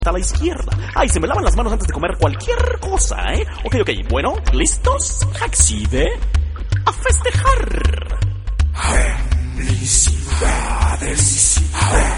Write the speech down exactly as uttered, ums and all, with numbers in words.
a la izquierda. Ay, se me lavan las manos antes de comer cualquier cosa, ¿eh? Ok, ok, bueno, ¿listos? Accede a festejar. Felicidades.